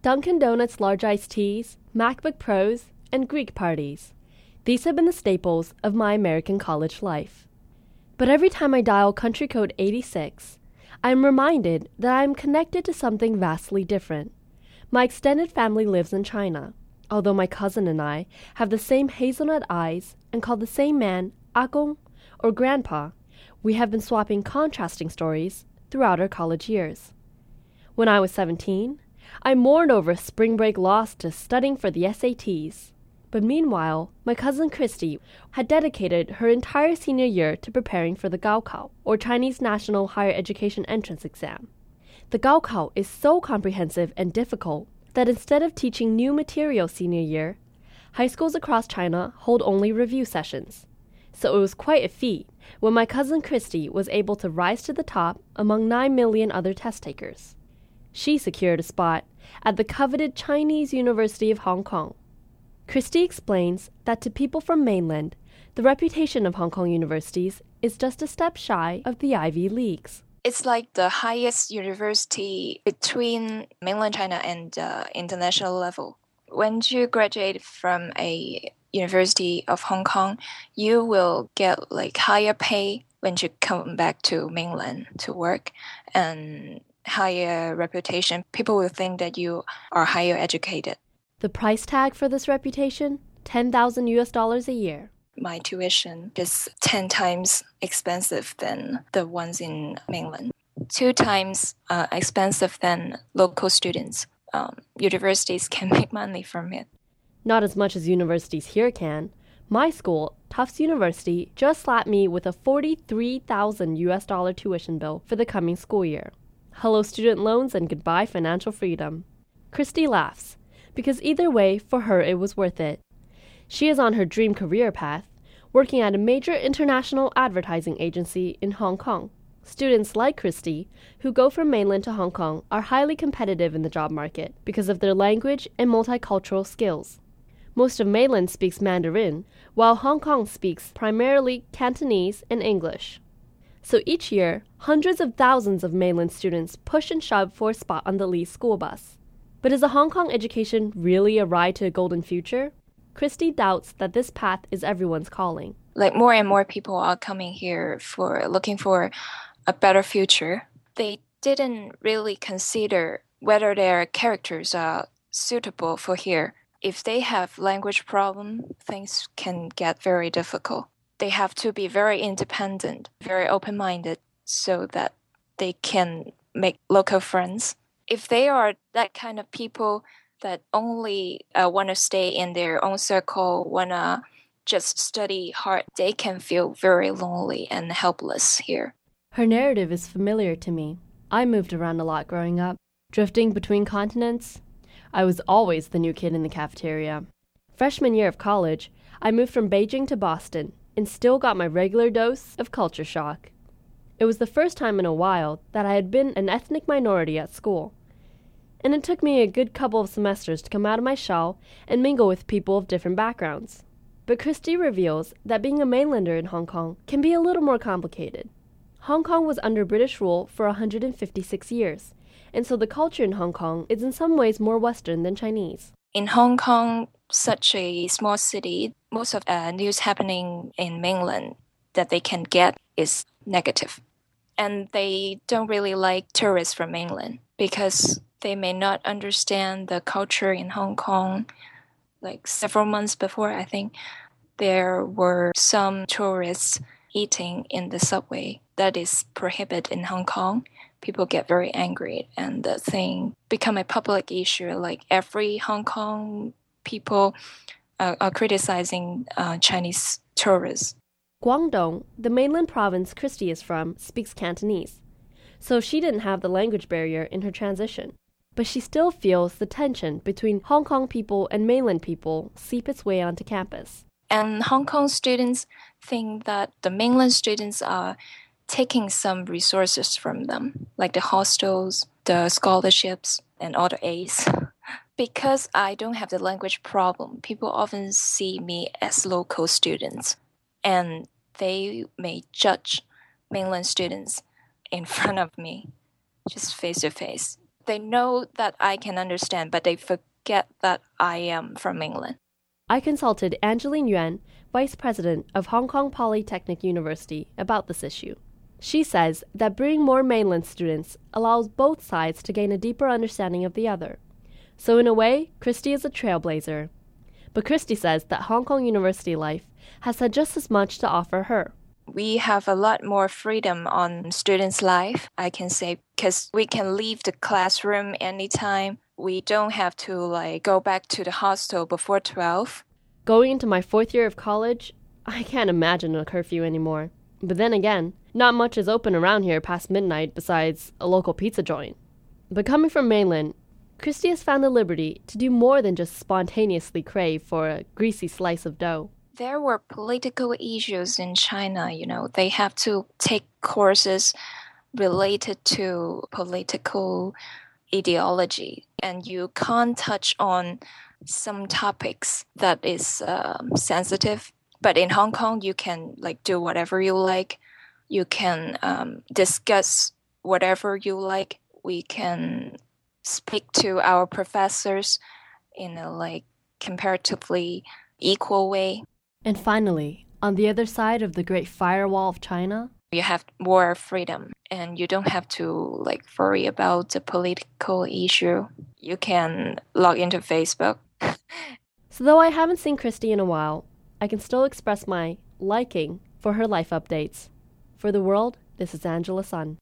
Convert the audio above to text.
Dunkin' Donuts large iced teas, MacBook Pros, and Greek parties. These have been the staples of my American college life. But every time I dial country code 86, I am reminded that I am connected to something vastly different. My extended family lives in China, although my cousin and I have the same hazelnut eyes and call the same man Agong or Grandpa. We have been swapping contrasting stories throughout our college years. When I was 17, I mourned over a spring break lost to studying for the SATs. But meanwhile, my cousin Christy had dedicated her entire senior year to preparing for the Gaokao, or Chinese National Higher Education Entrance Exam. The Gaokao is so comprehensive and difficult that instead of teaching new material senior year, high schools across China hold only review sessions. So it was quite a feat when my cousin Christy was able to rise to the top among 9 million other test takers. She secured a spot at the coveted Chinese University of Hong Kong. Christy explains that to people from mainland, the reputation of Hong Kong universities is just a step shy of the Ivy Leagues. It's like the highest university between mainland China and international level. When you graduate from a University of Hong Kong, you will get like higher pay when you come back to mainland to work and higher reputation. People will think that you are higher educated. The price tag for this reputation? $10,000 a year. My tuition is 10 times expensive than the ones in mainland. 2 times expensive than local students. Universities can make money from it. Not as much as universities here can. My school, Tufts University, just slapped me with a $43,000 tuition bill for the coming school year. Hello student loans and goodbye financial freedom. Christy laughs, because either way, for her it was worth it. She is on her dream career path, working at a major international advertising agency in Hong Kong. Students like Christy, who go from mainland to Hong Kong, are highly competitive in the job market because of their language and multicultural skills. Most of mainland speaks Mandarin, while Hong Kong speaks primarily Cantonese and English. So each year, hundreds of thousands of mainland students push and shove for a spot on the Lee school bus. But is a Hong Kong education really a ride to a golden future? Christy doubts that this path is everyone's calling. Like more and more people are coming here for looking for a better future. They didn't really consider whether their characters are suitable for here. If they have language problem, things can get very difficult. They have to be very independent, very open-minded, so that they can make local friends. If they are that kind of people that only want to stay in their own circle, want to just study hard, they can feel very lonely and helpless here. Her narrative is familiar to me. I moved around a lot growing up, drifting between continents. I was always the new kid in the cafeteria. Freshman year of college, I moved from Beijing to Boston and still got my regular dose of culture shock. It was the first time in a while that I had been an ethnic minority at school. And it took me a good couple of semesters to come out of my shell and mingle with people of different backgrounds. But Christy reveals that being a mainlander in Hong Kong can be a little more complicated. Hong Kong was under British rule for 156 years, and so the culture in Hong Kong is in some ways more Western than Chinese. In Hong Kong, such a small city, most of news happening in mainland that they can get is negative. And they don't really like tourists from mainland because they may not understand the culture in Hong Kong. Like several months before, I think, there were some tourists eating in the subway. That is prohibited in Hong Kong. People get very angry and the thing become a public issue. Like every Hong Kong people are criticizing Chinese tourists. Guangdong, the mainland province Christy is from, speaks Cantonese, so she didn't have the language barrier in her transition. But she still feels the tension between Hong Kong people and mainland people seep its way onto campus. And Hong Kong students think that the mainland students are taking some resources from them, like the hostels, the scholarships, and all the aids. Because I don't have the language problem, people often see me as local students, and they may judge mainland students in front of me, just face to face. They know that I can understand, but they forget that I am from England. I consulted Angeline Yuan, Vice President of Hong Kong Polytechnic University, about this issue. She says that bringing more mainland students allows both sides to gain a deeper understanding of the other. So in a way, Christy is a trailblazer. But Christy says that Hong Kong university life has had just as much to offer her. We have a lot more freedom on students' life, I can say, because we can leave the classroom anytime. We don't have to go back to the hostel before 12. Going into my 4th year of college, I can't imagine a curfew anymore. But then again, not much is open around here past midnight besides a local pizza joint. But coming from mainland, Christy has found the liberty to do more than just spontaneously crave for a greasy slice of dough. There were political issues in China, They have to take courses related to political ideology. And you can't touch on some topics that is sensitive. But in Hong Kong, you can do whatever you like. You can discuss whatever you like. We can speak to our professors in a comparatively equal way. And finally, on the other side of the Great Firewall of China, you have more freedom and you don't have to worry about the political issue. You can log into Facebook. So though I haven't seen Christy in a while, I can still express my liking for her life updates. For The World, this is Angela Sun.